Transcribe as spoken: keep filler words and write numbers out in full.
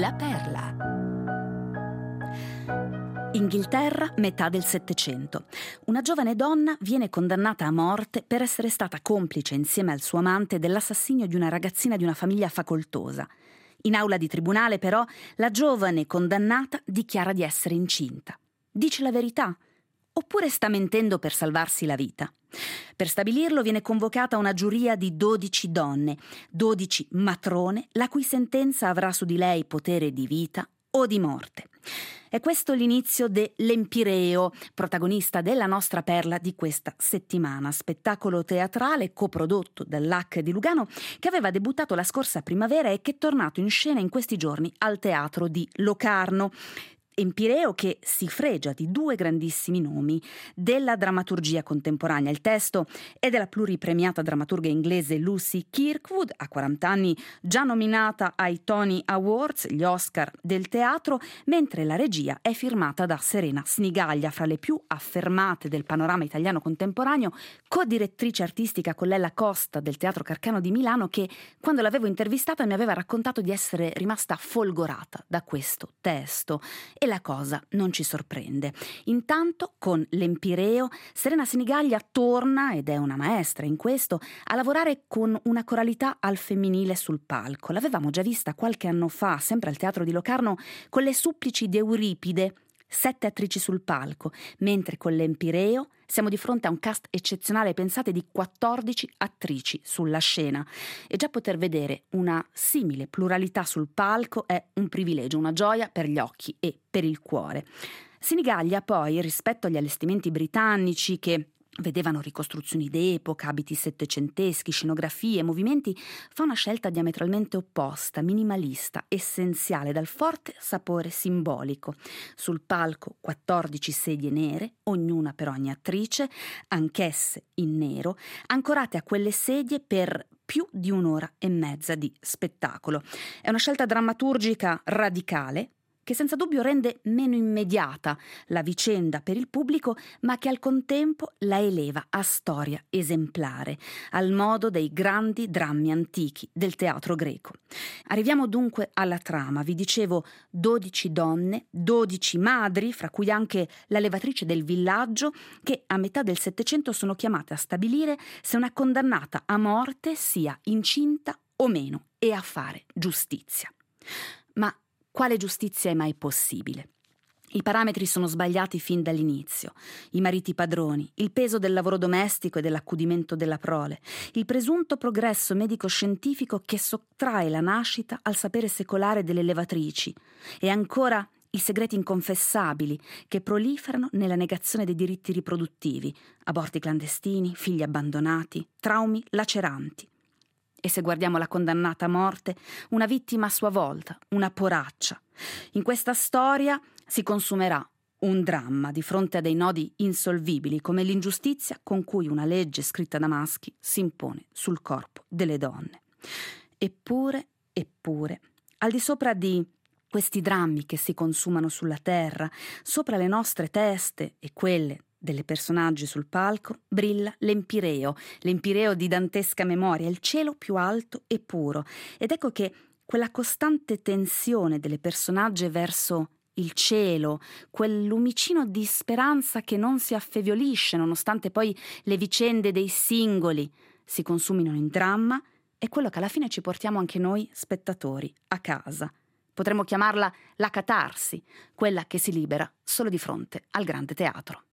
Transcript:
La Perla. Inghilterra, metà del Settecento. Una giovane donna viene condannata a morte per essere stata complice insieme al suo amante dell'assassinio di una ragazzina di una famiglia facoltosa. In aula di tribunale, però, la giovane condannata dichiara di essere incinta. Dice la verità? Oppure sta mentendo per salvarsi la vita? Per stabilirlo viene convocata una giuria di dodici donne, dodici matrone, la cui sentenza avrà su di lei potere di vita o di morte. È questo l'inizio de L'Empireo, protagonista della nostra perla di questa settimana, spettacolo teatrale coprodotto dall'A C di Lugano che aveva debuttato la scorsa primavera e che è tornato in scena in questi giorni al teatro di Locarno. Empireo che si fregia di due grandissimi nomi della drammaturgia contemporanea. Il testo è della pluripremiata drammaturga inglese Lucy Kirkwood, a quaranta anni già nominata ai Tony Awards, gli Oscar del teatro, mentre la regia è firmata da Serena Sinigaglia, fra le più affermate del panorama italiano contemporaneo, co-direttrice artistica con Lella Costa del Teatro Carcano di Milano, che quando l'avevo intervistata mi aveva raccontato di essere rimasta folgorata da questo testo. E la cosa non ci sorprende. Intanto, con L'Empireo, Serena Sinigaglia torna, ed è una maestra in questo, a lavorare con una coralità al femminile sul palco. L'avevamo già vista qualche anno fa, sempre al Teatro di Locarno, con Le supplici di Euripide, sette attrici sul palco, mentre con L'Empireo siamo di fronte a un cast eccezionale, pensate, di quattordici attrici sulla scena. E già poter vedere una simile pluralità sul palco è un privilegio, una gioia per gli occhi e per il cuore. Sinigaglia poi, rispetto agli allestimenti britannici che vedevano ricostruzioni d'epoca, abiti settecenteschi, scenografie, movimenti, fa una scelta diametralmente opposta, minimalista, essenziale, dal forte sapore simbolico. Sul palco quattordici sedie nere, ognuna per ogni attrice, anch'esse in nero, ancorate a quelle sedie per più di un'ora e mezza di spettacolo. È una scelta drammaturgica radicale, che senza dubbio rende meno immediata la vicenda per il pubblico, ma che al contempo la eleva a storia esemplare, al modo dei grandi drammi antichi del teatro greco. Arriviamo dunque alla trama. Vi dicevo dodici donne, dodici madri, fra cui anche la levatrice del villaggio, che a metà del Settecento sono chiamate a stabilire se una condannata a morte sia incinta o meno e a fare giustizia. Ma quale giustizia è mai possibile? I parametri sono sbagliati fin dall'inizio. I mariti padroni, il peso del lavoro domestico e dell'accudimento della prole, il presunto progresso medico-scientifico che sottrae la nascita al sapere secolare delle levatrici, e ancora i segreti inconfessabili che proliferano nella negazione dei diritti riproduttivi, aborti clandestini, figli abbandonati, traumi laceranti. E se guardiamo la condannata a morte, una vittima a sua volta, una poraccia. In questa storia si consumerà un dramma di fronte a dei nodi insolvibili, come l'ingiustizia con cui una legge scritta da maschi si impone sul corpo delle donne. Eppure, eppure, al di sopra di questi drammi che si consumano sulla terra, sopra le nostre teste e quelle delle personaggi sul palco, brilla l'Empireo, l'Empireo di dantesca memoria, il cielo più alto e puro. Ed ecco che quella costante tensione delle personaggi verso il cielo, quel lumicino di speranza che non si affeviolisce nonostante poi le vicende dei singoli si consumino in dramma, è quello che alla fine ci portiamo anche noi spettatori a casa. Potremmo chiamarla la catarsi, quella che si libera solo di fronte al grande teatro.